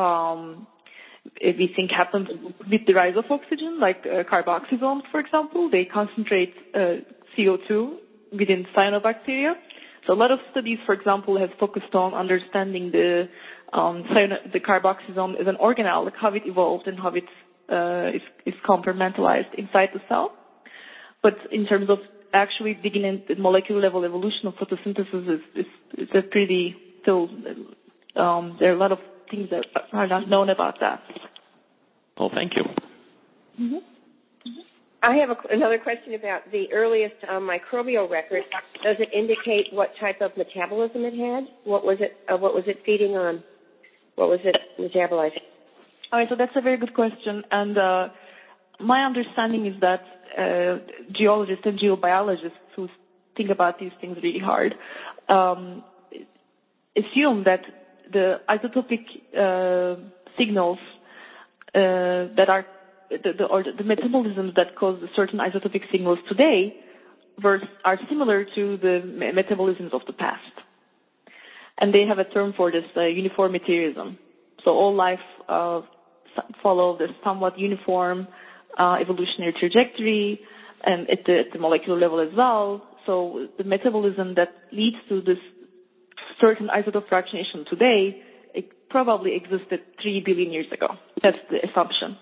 we think happened with the rise of oxygen, like carboxysomes, for example. They concentrate CO2 within cyanobacteria. So a lot of studies, for example, have focused on understanding the carboxysome as an organelle, like how it evolved and how it is compartmentalized inside the cell. But in terms of actually digging into the molecular level evolution of photosynthesis, is a pretty still. There are a lot of things that are not known about that. Well, thank you. Mm-hmm. I have another question about the earliest microbial record. Does it indicate what type of metabolism it had? What was it feeding on? What was it metabolizing? All right, so that's a very good question. And my understanding is that geologists and geobiologists who think about these things really hard assume that the isotopic signals that are the metabolisms that cause certain isotopic signals today are similar to the metabolisms of the past. And they have a term for this, uniformitarianism. So all life follow this somewhat uniform evolutionary trajectory, and at the molecular level as well. So the metabolism that leads to this certain isotope fractionation today, it probably existed 3 billion years ago. That's the assumption.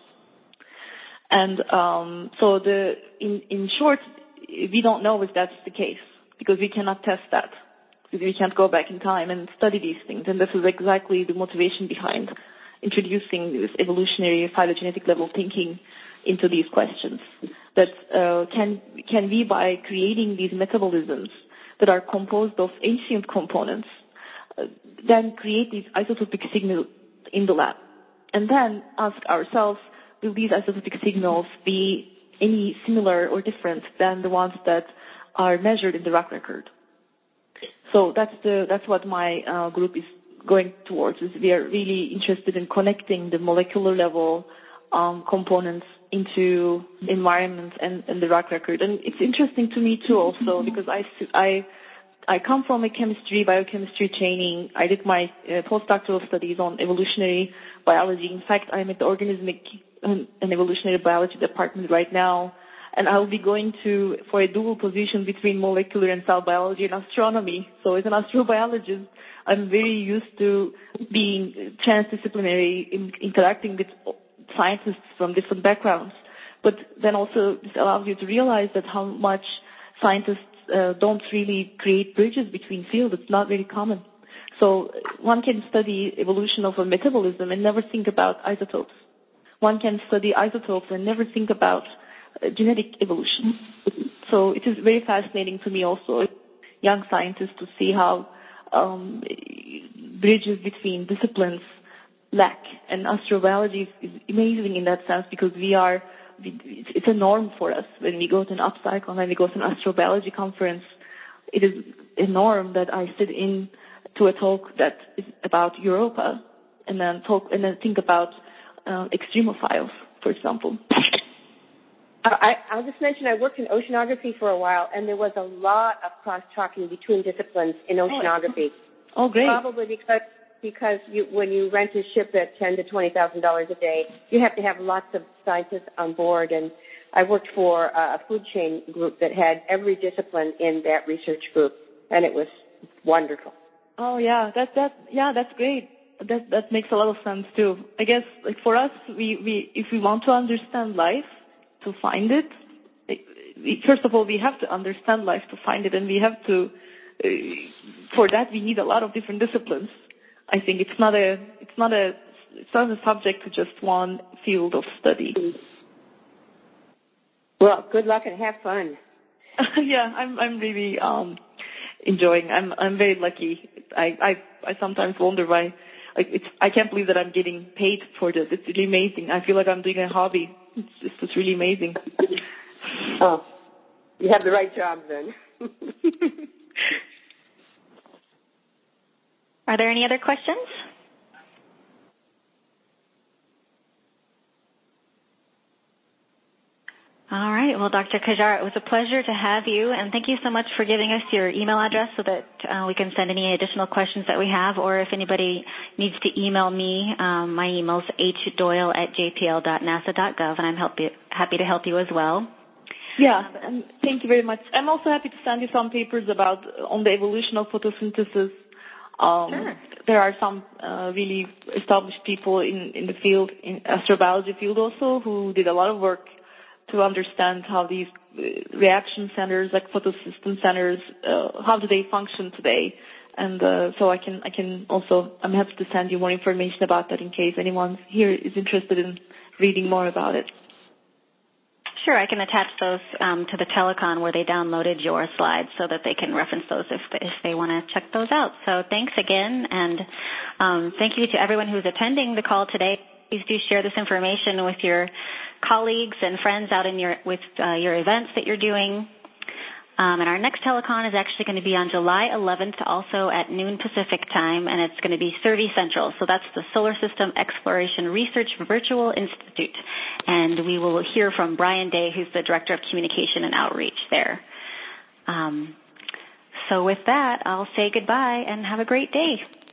And so in short, we don't know if that's the case because we cannot test that. Because we can't go back in time and study these things. And this is exactly the motivation behind introducing this evolutionary phylogenetic level thinking into these questions. That can we, by creating these metabolisms that are composed of ancient components, then create these isotopic signals in the lab, and then ask ourselves, will these isotopic signals be any similar or different than the ones that are measured in the rock record? So that's what my group is going towards. Is we are really interested in connecting the molecular level components into environment and the rock record. And it's interesting to me too, also because I come from a biochemistry training. I did my postdoctoral studies on evolutionary biology. In fact, I'm at the organismic and evolutionary biology department right now, and I'll be going for a dual position between molecular and cell biology and astronomy. So as an astrobiologist, I'm very used to being transdisciplinary in interacting with scientists from different backgrounds. But then also this allows you to realize that how much scientists don't really create bridges between fields. It's not very common. So one can study evolution of a metabolism and never think about isotopes. One can study isotopes and never think about genetic evolution. So it is very fascinating to me also, young scientists, to see how bridges between disciplines lack. And astrobiology is amazing in that sense because it's a norm for us. When we go to an upcycle, when we go to an astrobiology conference, it is a norm that I sit in to a talk that is about Europa and then think about extremophiles, for example. I'll just mention I worked in oceanography for a while, and there was a lot of cross-talking between disciplines in oceanography. Oh, great. Probably because when you rent a ship at $10,000 to $20,000 a day, you have to have lots of scientists on board. And I worked for a food chain group that had every discipline in that research group, and it was wonderful. Oh yeah, that's great. That makes a lot of sense too. I guess like for us, if we want to understand life, to find it, first of all, we have to understand life to find it, and we have to. For that, we need a lot of different disciplines. I think it's not a subject to just one field of study. Well, good luck and have fun. Yeah, I'm really enjoying. I'm very lucky. I sometimes wonder why. I can't believe that I'm getting paid for this. It's really amazing. I feel like I'm doing a hobby. It's just really amazing. Oh, you have the right job then. Are there any other questions? All right. Well, Dr. Qajar, it was a pleasure to have you, and thank you so much for giving us your email address so that we can send any additional questions that we have, or if anybody needs to email me, my email is hddoyle@jpl.nasa.gov, and I'm happy to help you as well. Yeah, and thank you very much. I'm also happy to send you some papers on the evolution of photosynthesis Sure. There are some really established people in the field, in astrobiology field also, who did a lot of work to understand how these reaction centers, like photosystem centers, how do they function today. And so I'm happy to send you more information about that in case anyone here is interested in reading more about it. Sure, I can attach those to the telecon where they downloaded your slides so that they can reference those if they want to check those out. So thanks again, and thank you to everyone who's attending the call today. Please do share this information with your colleagues and friends out in your events that you're doing. And our next telecon is actually going to be on July 11th, also at noon Pacific time, and it's going to be SERVI Central. So that's the Solar System Exploration Research Virtual Institute. And we will hear from Brian Day, who's the Director of Communication and Outreach there. So with that, I'll say goodbye and have a great day.